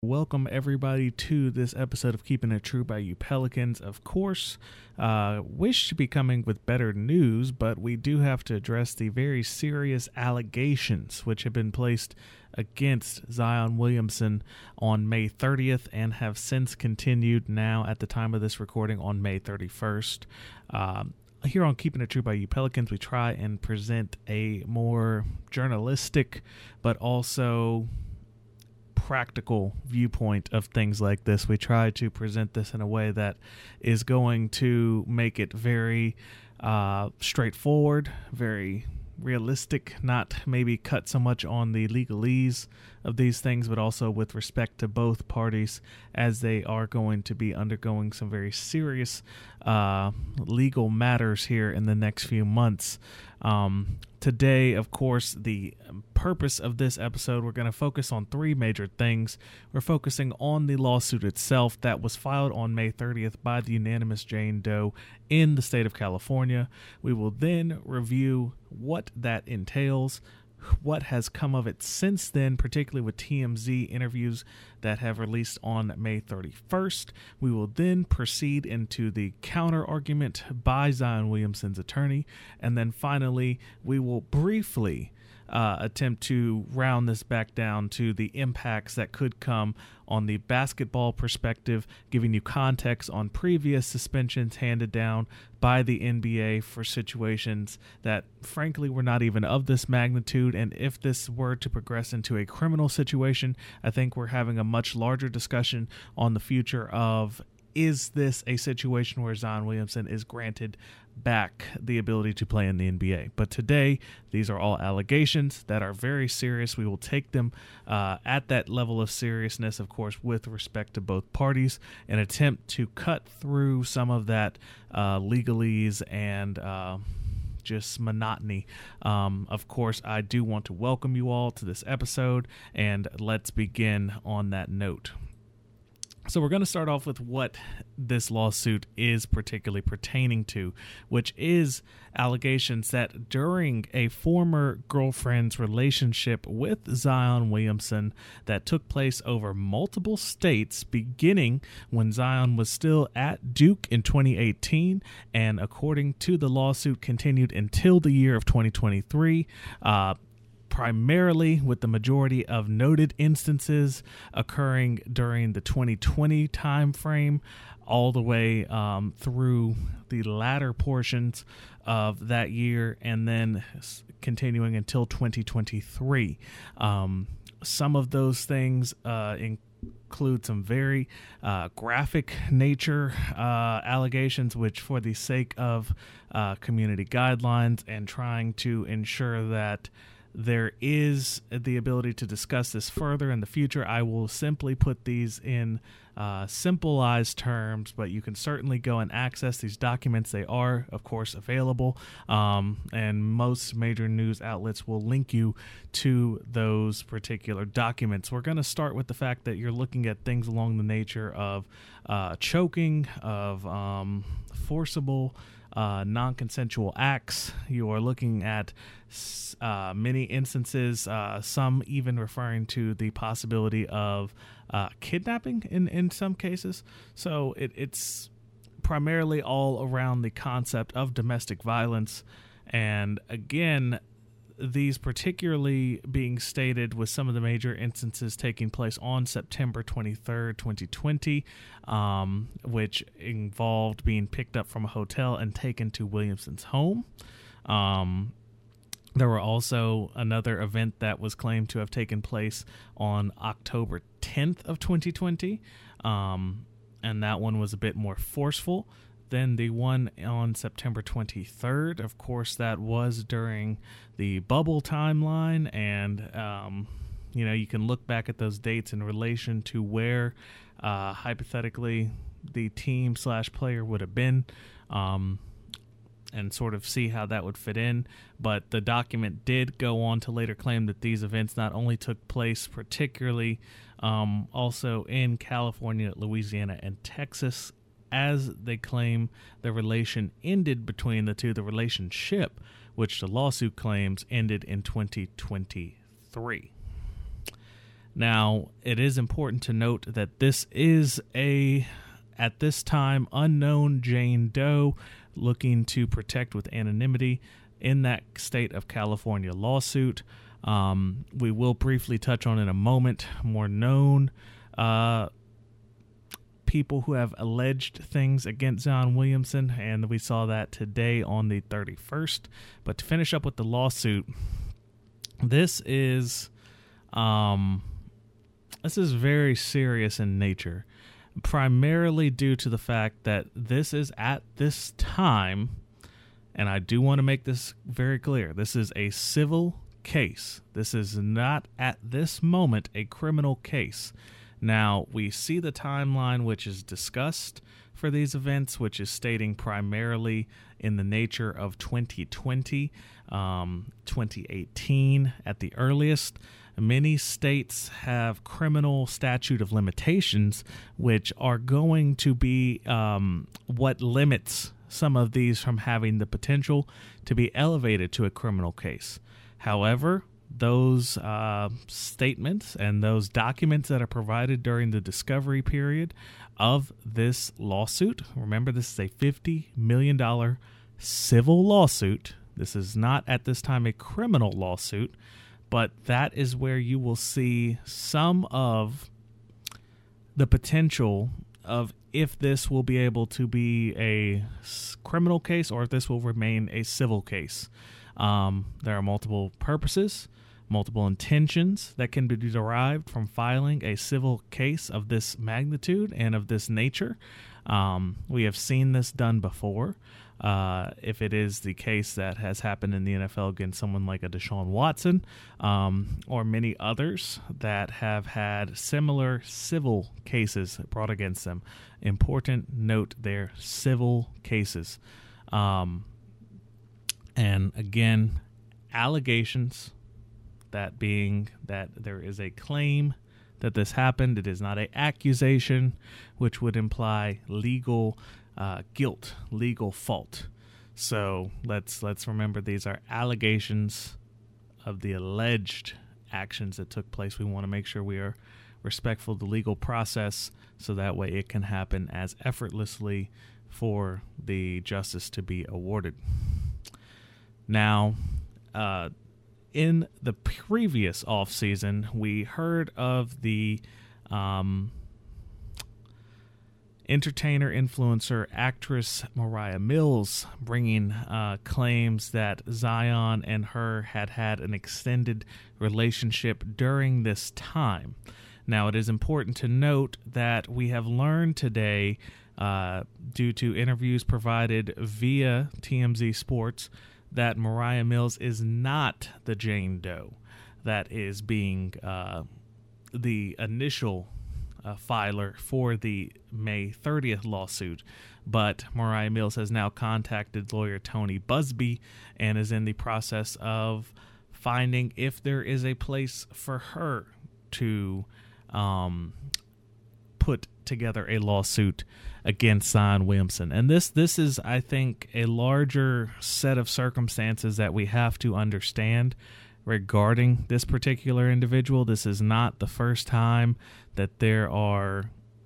Welcome everybody to this episode of Keeping It True by You Pelicans. Of course, wish to be coming with better news, but we do have to address the very serious allegations which have been placed against Zion Williamson on May 30th and have since continued now at the time of this recording on May 31st. Here on Keeping It True by You Pelicans, we try and present a more journalistic but also practical viewpoint of things like this. We try to present this in a way that is going to make it very straightforward, very realistic, not maybe cut so much on the legalese of these things, but also with respect to both parties as they are going to be undergoing some very serious legal matters here in the next few months. Today, of course, the purpose of this episode, we're going to focus on three major things. We're focusing on the lawsuit itself that was filed on May 30th by the unanimous Jane Doe in the state of California. We will then review what that entails, what has come of it since then, particularly with TMZ interviews that have released on May 31st. We will then proceed into the counter argument by Zion Williamson's attorney. And then finally, we will briefly attempt to round this back down to the impacts that could come on the basketball perspective, giving you context on previous suspensions handed down by the NBA for situations that frankly were not even of this magnitude. And if this were to progress into a criminal situation, I think we're having a much larger discussion on the future of, is this a situation where Zion Williamson is granted back the ability to play in the NBA? But today, these are all allegations that are very serious. We will take them at that level of seriousness, of course, with respect to both parties, and attempt to cut through some of that legalese and just monotony. Of course, I do want to welcome you all to this episode, and let's begin on that note. So we're going to start off with what this lawsuit is particularly pertaining to, which is allegations that during a former girlfriend's relationship with Zion Williamson that took place over multiple states, beginning when Zion was still at Duke in 2018, and according to the lawsuit, continued until the year of 2023, primarily with the majority of noted instances occurring during the 2020 time frame, all the way through the latter portions of that year, and then continuing until 2023. Some of those things include some very graphic nature allegations, which for the sake of community guidelines and trying to ensure that there is the ability to discuss this further in the future, I will simply put these in simplified terms, but you can certainly go and access these documents. They are, of course, available, and most major news outlets will link you to those particular documents. We're going to start with the fact that you're looking at things along the nature of choking, of forcible non-consensual acts. You are looking at many instances, some even referring to the possibility of kidnapping in some cases. So it's primarily all around the concept of domestic violence. And again, these particularly being stated with some of the major instances taking place on September 23rd, 2020, which involved being picked up from a hotel and taken to Williamson's home. There were also another event that was claimed to have taken place on October 10th of 2020, and that one was a bit more forceful than the one on September 23rd. Of course, that was during the bubble timeline, and you can look back at those dates in relation to where hypothetically the team/player would have been, and sort of see how that would fit in. But the document did go on to later claim that these events not only took place particularly also in California, Louisiana, and Texas, as they claim the relation ended between the two, the relationship, which the lawsuit claims ended in 2023. Now, it is important to note that this is a, at this time, unknown Jane Doe looking to protect with anonymity in that state of California lawsuit. We will briefly touch on in a moment more known people who have alleged things against Zion Williamson, and we saw that today on the 31st. But to finish up with the lawsuit, this is very serious in nature, primarily due to the fact that this is at this time, and I do want to make this very clear, this is a civil case. This is not at this moment a criminal case. Now, we see the timeline which is discussed for these events, which is stating primarily in the nature of 2020, 2018 at the earliest. Many states have criminal statute of limitations, which are going to be what limits some of these from having the potential to be elevated to a criminal case. However, those statements and those documents that are provided during the discovery period of this lawsuit, remember this is a $50 million civil lawsuit. This is not at this time a criminal lawsuit, but that is where you will see some of the potential of if this will be able to be a criminal case or if this will remain a civil case. There are multiple purposes, multiple intentions that can be derived from filing a civil case of this magnitude and of this nature. We have seen this done before. If it is the case that has happened in the NFL against someone like a Deshaun Watson, or many others that have had similar civil cases brought against them. Important note there, civil cases. And again, allegations, that being that there is a claim that this happened. It is not an accusation, which would imply legal guilt, legal fault. So let's remember these are allegations of the alleged actions that took place. We want to make sure we are respectful of the legal process so that way it can happen as effortlessly for the justice to be awarded. Now, in the previous offseason, we heard of the entertainer, influencer, actress Mariah Mills bringing claims that Zion and her had an extended relationship during this time. Now, it is important to note that we have learned today, due to interviews provided via TMZ Sports, that Mariah Mills is not the Jane Doe that is being the initial filer for the May 30th lawsuit. But Mariah Mills has now contacted lawyer Tony Busby and is in the process of finding if there is a place for her to put together a lawsuit against Zion Williamson. And this is, I think, a larger set of circumstances that we have to understand regarding this particular individual. This is not the first time that there are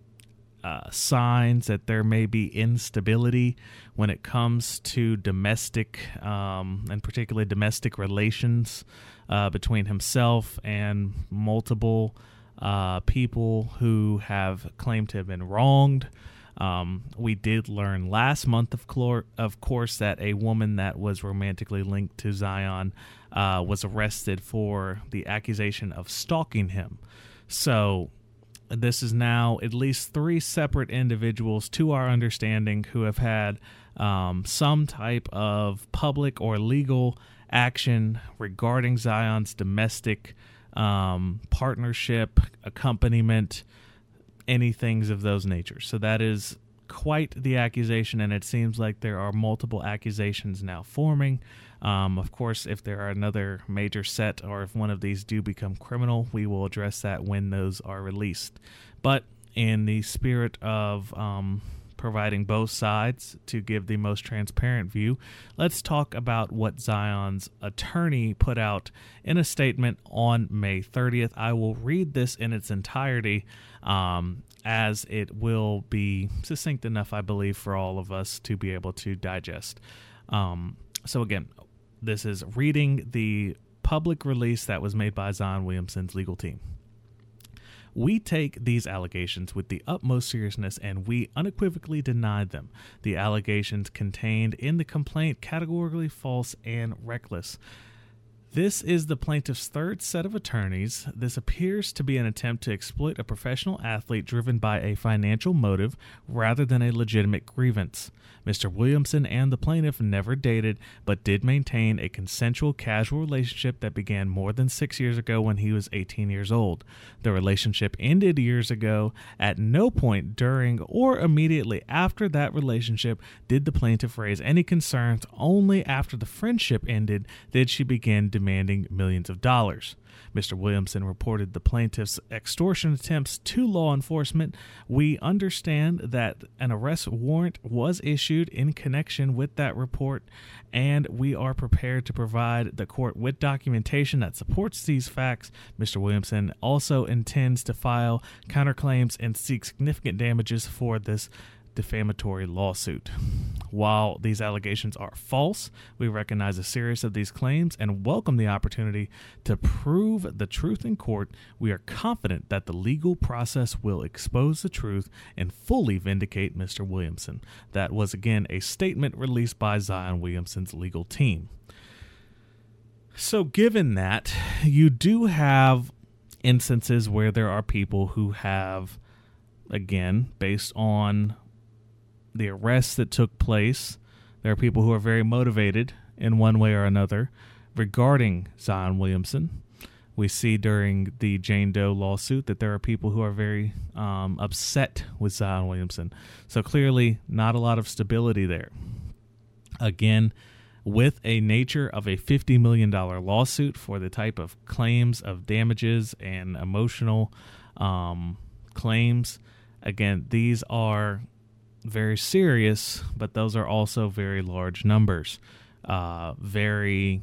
signs that there may be instability when it comes to domestic and particularly domestic relations between himself and multiple people who have claimed to have been wronged. We did learn last month, of course, that a woman that was romantically linked to Zion was arrested for the accusation of stalking him. So this is now at least 3 separate individuals, to our understanding, who have had some type of public or legal action regarding Zion's domestic partnership, accompaniment, any things of those natures. So that is quite the accusation, and it seems like there are multiple accusations now forming. Of course, if there are another major set or if one of these do become criminal, we will address that when those are released. But in the spirit of providing both sides to give the most transparent view, let's talk about what Zion's attorney put out in a statement on May 30th. I will read this in its entirety, as it will be succinct enough, I believe, for all of us to be able to digest. So again, this is reading the public release that was made by Zion Williamson's legal team. We take these allegations with the utmost seriousness, and we unequivocally deny them. The allegations contained in the complaint categorically false and reckless. This is the plaintiff's third set of attorneys. This appears to be an attempt to exploit a professional athlete driven by a financial motive rather than a legitimate grievance. Mr. Williamson and the plaintiff never dated, but did maintain a consensual casual relationship that began more than 6 years ago when he was 18 years old. The relationship ended years ago. At no point during or immediately after that relationship did the plaintiff raise any concerns. Only after the friendship ended did she begin demanding millions of dollars. Mr. Williamson reported the plaintiff's extortion attempts to law enforcement. We understand that an arrest warrant was issued in connection with that report, and we are prepared to provide the court with documentation that supports these facts. Mr. Williamson also intends to file counterclaims and seek significant damages for this defamatory lawsuit. While these allegations are false, we recognize the seriousness of these claims and welcome the opportunity to prove the truth in court. We are confident that the legal process will expose the truth and fully vindicate Mr. Williamson. That was, again, a statement released by Zion Williamson's legal team. So given that, you do have instances where there are people who have, again, based on the arrests that took place, there are people who are very motivated in one way or another regarding Zion Williamson. We see during the Jane Doe lawsuit that there are people who are very upset with Zion Williamson. So clearly not a lot of stability there. Again, with a nature of a $50 million lawsuit for the type of claims of damages and emotional claims, again, these are very serious, but those are also very large numbers, very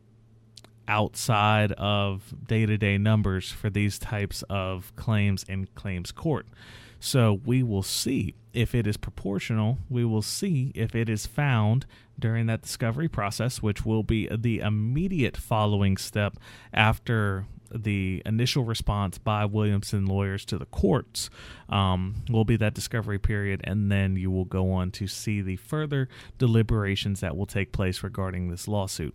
outside of day-to-day numbers for these types of claims in claims court. So we will see if it is proportional. We will see if it is found during that discovery process, which will be the immediate following step after the initial response by Williamson lawyers to the courts. Will be that discovery period, and then you will go on to see the further deliberations that will take place regarding this lawsuit.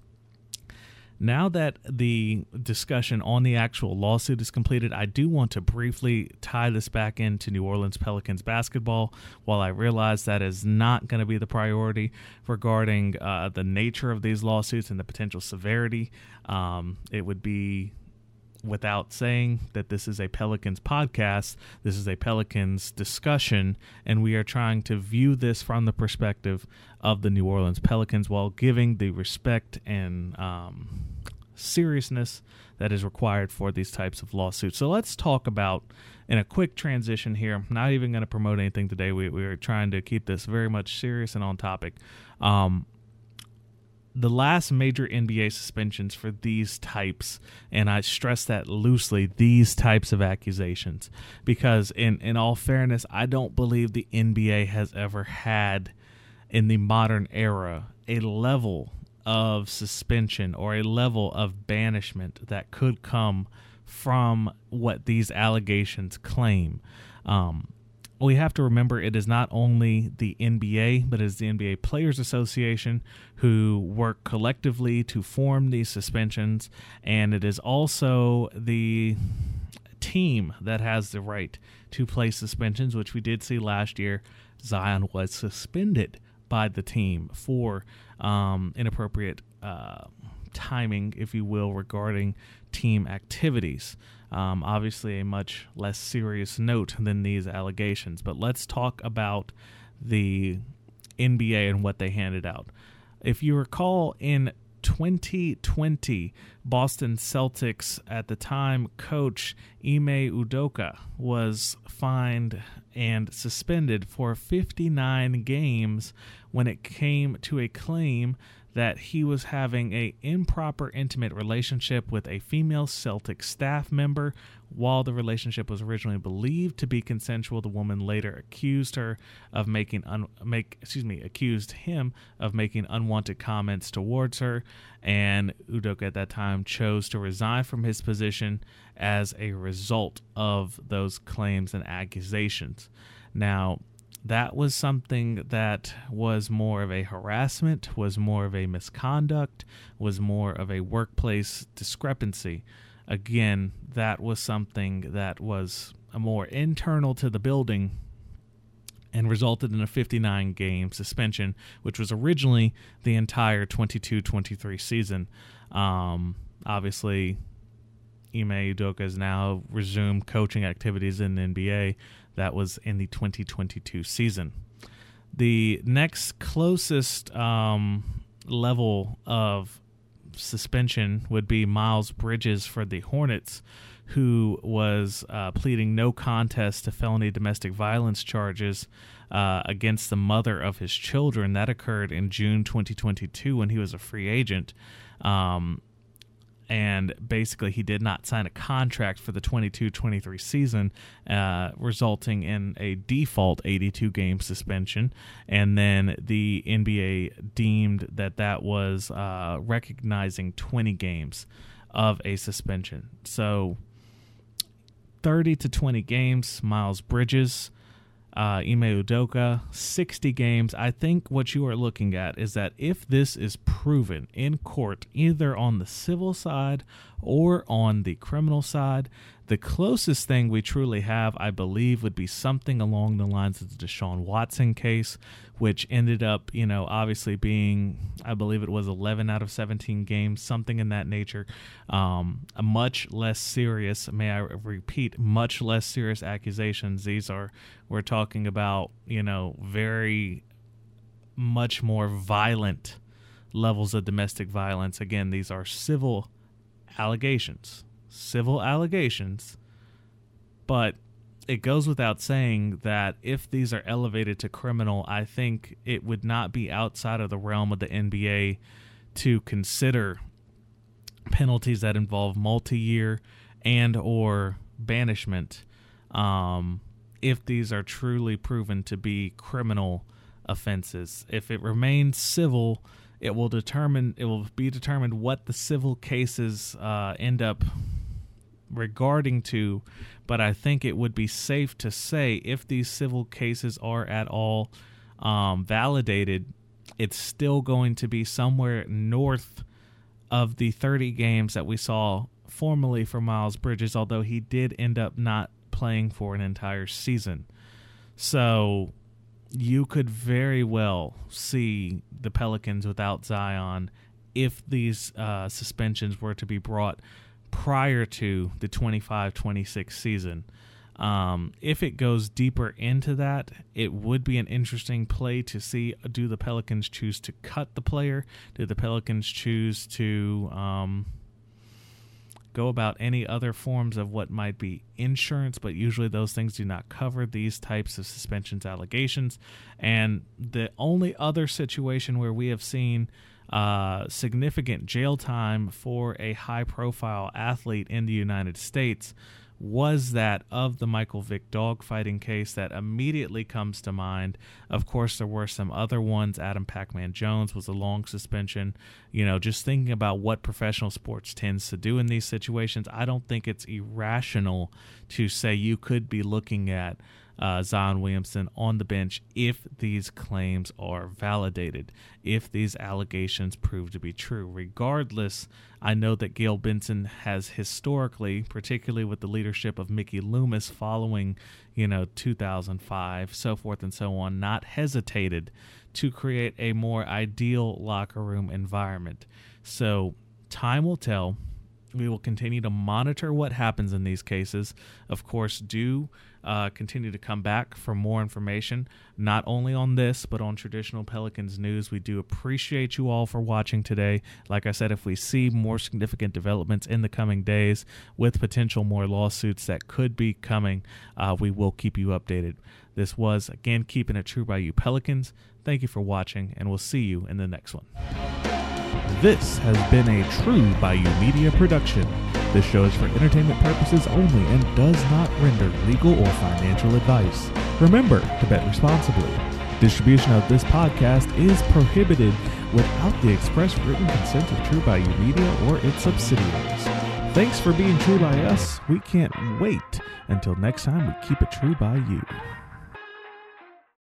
Now that the discussion on the actual lawsuit is completed, I do want to briefly tie this back into New Orleans Pelicans basketball. While I realize that is not going to be the priority regarding the nature of these lawsuits and the potential severity, it would be without saying that this is a Pelicans podcast. This is a Pelicans discussion, and we are trying to view this from the perspective of the New Orleans Pelicans while giving the respect and seriousness that is required for these types of lawsuits. So let's talk about, in a quick transition here, I'm not even going to promote anything today. We are trying to keep this very much serious and on topic. The last major NBA suspensions for these types, and I stress that loosely, these types of accusations, because in all fairness, I don't believe the NBA has ever had in the modern era a level of suspension or a level of banishment that could come from what these allegations claim. We have to remember it is not only the NBA, but it is the NBA Players Association who work collectively to form these suspensions, and it is also the team that has the right to place suspensions, which we did see last year. Zion was suspended by the team for inappropriate timing, if you will, regarding team activities. Obviously a much less serious note than these allegations, but let's talk about the NBA and what they handed out. If you recall, in 2020 Boston Celtics, at the time coach Ime Udoka, was fined and suspended for 59 games when it came to a claim that he was having an improper intimate relationship with a female Celtic staff member. While the relationship was originally believed to be consensual, the woman later accused him of making unwanted comments towards her, and Udoka at that time chose to resign from his position as a result of those claims and accusations. Now, that was something that was more of a harassment, was more of a misconduct, was more of a workplace discrepancy. Again, that was something that was more internal to the building and resulted in a 59-game suspension, which was originally the entire 22-23 season. Obviously, Ime Udoka has now resumed coaching activities in the NBA. That was in the 2022 season. The next closest level of suspension would be Miles Bridges for the Hornets, who was pleading no contest to felony domestic violence charges against the mother of his children. That occurred in June 2022 when he was a free agent. And basically he did not sign a contract for the 22-23 season, resulting in a default 82-game suspension. And then the NBA deemed that was recognizing 20 games of a suspension. So 30 to 20 games, Miles Bridges. Ime Udoka, 60 games. I think what you are looking at is that if this is proven in court, either on the civil side or on the criminal side, the closest thing we truly have, I believe, would be something along the lines of the Deshaun Watson case, which ended up, obviously being, I believe it was 11 out of 17 games, something in that nature. A much less serious, may I repeat, much less serious accusations. We're talking about, very much more violent levels of domestic violence. Again, these are civil allegations, but it goes without saying that if these are elevated to criminal, I think it would not be outside of the realm of the NBA to consider penalties that involve multi-year and or banishment if these are truly proven to be criminal offenses. If it remains civil, it will be determined what the civil cases end up regarding to, but I think it would be safe to say if these civil cases are at all validated, it's still going to be somewhere north of the 30 games that we saw formerly for Miles Bridges, although he did end up not playing for an entire season. So you could very well see the Pelicans without Zion if these suspensions were to be brought prior to the 25-26 season. If it goes deeper into that, it would be an interesting play to see, do the Pelicans choose to cut the player? Do the Pelicans choose to go about any other forms of what might be insurance? But usually those things do not cover these types of suspensions allegations. And the only other situation where we have seen significant jail time for a high-profile athlete in the United States was that of the Michael Vick dogfighting case that immediately comes to mind. Of course, there were some other ones. Adam Pac-Man Jones was a long suspension. Just thinking about what professional sports tends to do in these situations, I don't think it's irrational to say you could be looking at Zion Williamson on the bench if these claims are validated, if these allegations prove to be true. Regardless, I know that Gail Benson has historically, particularly with the leadership of Mickey Loomis following, 2005, so forth and so on, not hesitated to create a more ideal locker room environment. So time will tell We will continue to monitor what happens in these cases. Of course, do continue to come back for more information, not only on this, but on traditional Pelicans news. We do appreciate you all for watching today. Like I said, if we see more significant developments in the coming days with potential more lawsuits that could be coming, we will keep you updated. This was, again, Keeping It True by You Pelicans. Thank you for watching, and we'll see you in the next one. This has been a True by You Media production. This show is for entertainment purposes only and does not render legal or financial advice. Remember to bet responsibly. Distribution of this podcast is prohibited without the express written consent of True by You Media or its subsidiaries. Thanks for being true by us. We can't wait until next time we keep it true by you.